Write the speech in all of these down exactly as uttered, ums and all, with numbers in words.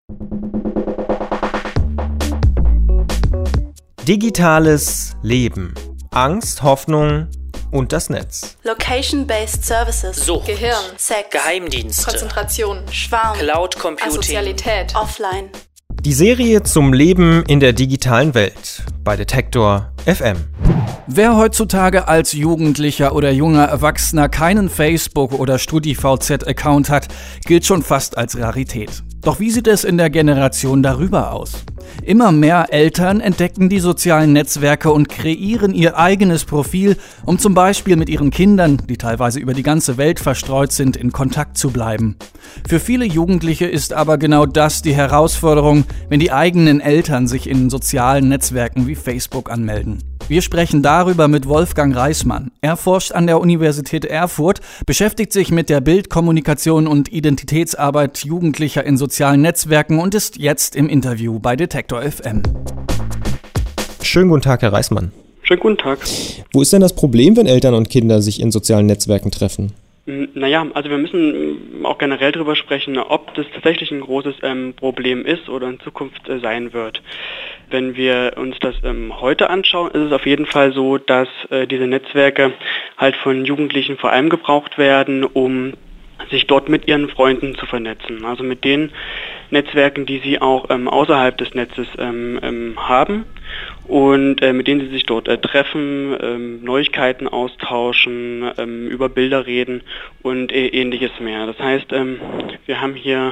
Digitales Leben. Angst, Hoffnung und das Netz. Location-Based Services. Sucht. Gehirn. Sex. Geheimdienste. Konzentration. Schwarm. Cloud Computing. Asozialität. Offline. Die Serie zum Leben in der digitalen Welt bei Detektor F M. Wer heutzutage als Jugendlicher oder junger Erwachsener keinen Facebook- oder StudiVZ-Account hat, gilt schon fast als Rarität. Doch wie sieht es in der Generation darüber aus? Immer mehr Eltern entdecken die sozialen Netzwerke und kreieren ihr eigenes Profil, um zum Beispiel mit ihren Kindern, die teilweise über die ganze Welt verstreut sind, in Kontakt zu bleiben. Für viele Jugendliche ist aber genau das die Herausforderung, wenn die eigenen Eltern sich in sozialen Netzwerken wie Facebook anmelden. Wir sprechen darüber mit Wolfgang Reismann. Er forscht an der Universität Erfurt, beschäftigt sich mit der Bildkommunikation und Identitätsarbeit Jugendlicher in sozialen Netzwerken und ist jetzt im Interview bei Detektor F M. Schönen guten Tag, Herr Reismann. Schönen guten Tag. Wo ist denn das Problem, wenn Eltern und Kinder sich in sozialen Netzwerken treffen? Naja, also wir müssen auch generell darüber sprechen, ob das tatsächlich ein großes ähm, Problem ist oder in Zukunft äh, sein wird. Wenn wir uns das ähm, heute anschauen, ist es auf jeden Fall so, dass äh, diese Netzwerke halt von Jugendlichen vor allem gebraucht werden, um sich dort mit ihren Freunden zu vernetzen. Also mit den Netzwerken, die sie auch ähm, außerhalb des Netzes ähm, ähm, haben und äh, mit denen sie sich dort äh, treffen, ähm, Neuigkeiten austauschen, ähm, über Bilder reden und äh, ähnliches mehr. Das heißt, ähm, wir haben hier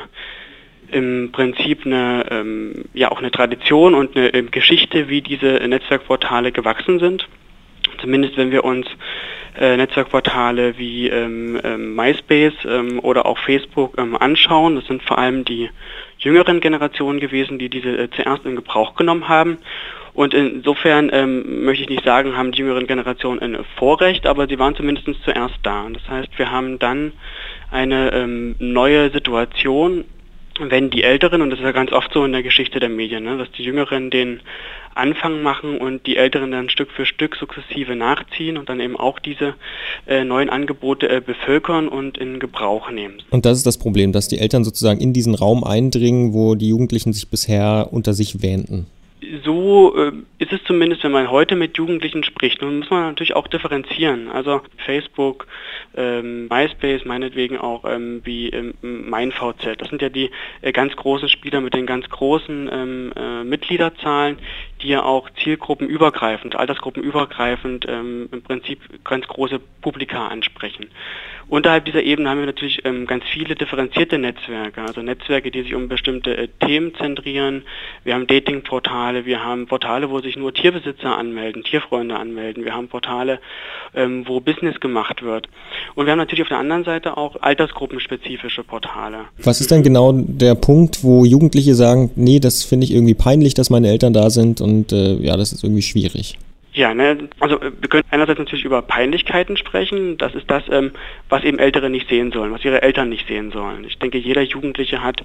im Prinzip eine, ähm, ja auch eine Tradition und eine äh, Geschichte, wie diese Netzwerkportale gewachsen sind. Zumindest wenn wir uns äh, Netzwerkportale wie ähm, ähm, MySpace ähm, oder auch Facebook ähm, anschauen. Das sind vor allem die jüngeren Generationen gewesen, die diese äh, zuerst in Gebrauch genommen haben. Und insofern ähm, möchte ich nicht sagen, haben die jüngeren Generationen ein Vorrecht, aber sie waren zumindest zuerst da. Das heißt, wir haben dann eine ähm, neue Situation, wenn die Älteren, und das ist ja ganz oft so in der Geschichte der Medien, ne, dass die Jüngeren den Anfang machen und die Älteren dann Stück für Stück sukzessive nachziehen und dann eben auch diese äh, neuen Angebote äh, bevölkern und in Gebrauch nehmen. Und das ist das Problem, dass die Eltern sozusagen in diesen Raum eindringen, wo die Jugendlichen sich bisher unter sich wähnten. So äh, ist es zumindest, wenn man heute mit Jugendlichen spricht. Nun muss man natürlich auch differenzieren. Also Facebook, ähm, MySpace, meinetwegen auch ähm, wie ähm, MeinVZ. Das sind ja die äh, ganz großen Spieler mit den ganz großen ähm, äh, Mitgliederzahlen, die ja auch zielgruppenübergreifend, altersgruppenübergreifend ähm, im Prinzip ganz große Publika ansprechen. Unterhalb dieser Ebene haben wir natürlich ähm, ganz viele differenzierte Netzwerke, also Netzwerke, die sich um bestimmte äh, Themen zentrieren. Wir haben Datingportale, wir haben Portale, wo sich nur Tierbesitzer anmelden, Tierfreunde anmelden. Wir haben Portale, ähm, wo Business gemacht wird. Und wir haben natürlich auf der anderen Seite auch altersgruppenspezifische Portale. Was ist denn genau der Punkt, wo Jugendliche sagen, nee, das finde ich irgendwie peinlich, dass meine Eltern da sind und äh, ja, das ist irgendwie schwierig? Ja, ne, also wir können einerseits natürlich über Peinlichkeiten sprechen. Das ist das, ähm, was eben Ältere nicht sehen sollen, was ihre Eltern nicht sehen sollen. Ich denke, jeder Jugendliche hat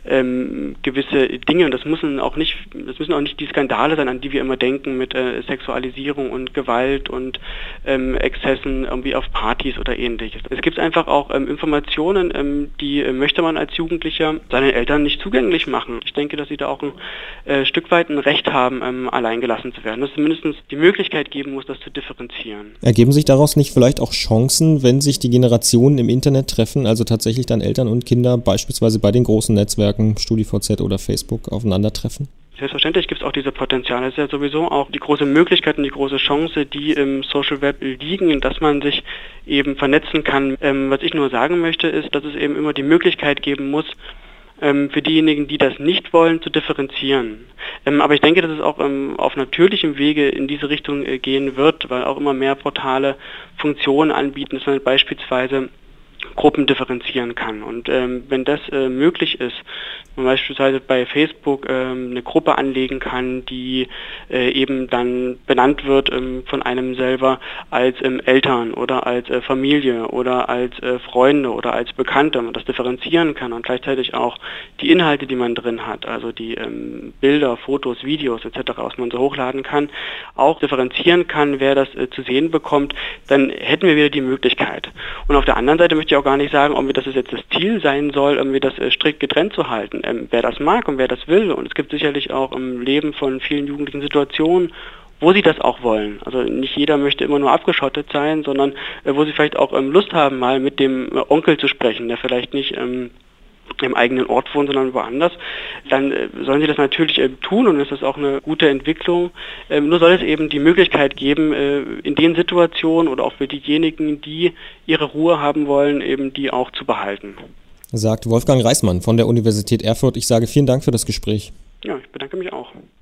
ähm, gewisse Dinge und das müssen auch nicht, das müssen auch nicht die Skandale sein, an die wir immer denken mit äh, Sexualisierung und Gewalt und ähm, Exzessen irgendwie auf Partys oder ähnliches. Es gibt einfach auch ähm, Informationen, ähm, die äh, möchte man als Jugendlicher seinen Eltern nicht zugänglich machen. Ich denke, dass sie da auch ein äh, Stück weit ein Recht haben, ähm, allein gelassen zu werden. Das ist zumindest die Möglichkeit geben muss, das zu differenzieren. Ergeben sich daraus nicht vielleicht auch Chancen, wenn sich die Generationen im Internet treffen, also tatsächlich dann Eltern und Kinder beispielsweise bei den großen Netzwerken StudiVZ oder Facebook aufeinandertreffen? Selbstverständlich gibt es auch diese Potenziale. Es ist ja sowieso auch die große Möglichkeit und die große Chance, die im Social Web liegen, dass man sich eben vernetzen kann. Ähm, was ich nur sagen möchte, ist, dass es eben immer die Möglichkeit geben muss, für diejenigen, die das nicht wollen, zu differenzieren. Ähm, aber ich denke, dass es auch ähm, auf natürlichem Wege in diese Richtung äh, gehen wird, weil auch immer mehr Portale Funktionen anbieten, dass man beispielsweise Gruppen differenzieren kann. Und ähm, wenn das äh, möglich ist, man beispielsweise bei Facebook ähm, eine Gruppe anlegen kann, die äh, eben dann benannt wird ähm, von einem selber als ähm, Eltern oder als äh, Familie oder als äh, Freunde oder als Bekannte, man das differenzieren kann und gleichzeitig auch die Inhalte, die man drin hat, also die ähm, Bilder, Fotos, Videos et cetera, was man so hochladen kann, auch differenzieren kann, wer das äh, zu sehen bekommt, dann hätten wir wieder die Möglichkeit. Und auf der anderen Seite möchte ich auch gar nicht sagen, ob das jetzt das Ziel sein soll, irgendwie das äh, strikt getrennt zu halten. Ähm, wer das mag und wer das will, und es gibt sicherlich auch im Leben von vielen Jugendlichen Situationen, wo sie das auch wollen. Also nicht jeder möchte immer nur abgeschottet sein, sondern äh, wo sie vielleicht auch ähm, Lust haben, mal mit dem äh, Onkel zu sprechen, der vielleicht nicht ähm, im eigenen Ort wohnen, sondern woanders, dann äh, sollen sie das natürlich äh, tun und das ist auch eine gute Entwicklung. Ähm, nur soll es eben die Möglichkeit geben, äh, in den Situationen oder auch für diejenigen, die ihre Ruhe haben wollen, eben die auch zu behalten. Sagt Wolfgang Reismann von der Universität Erfurt. Ich sage vielen Dank für das Gespräch. Ja, ich bedanke mich auch.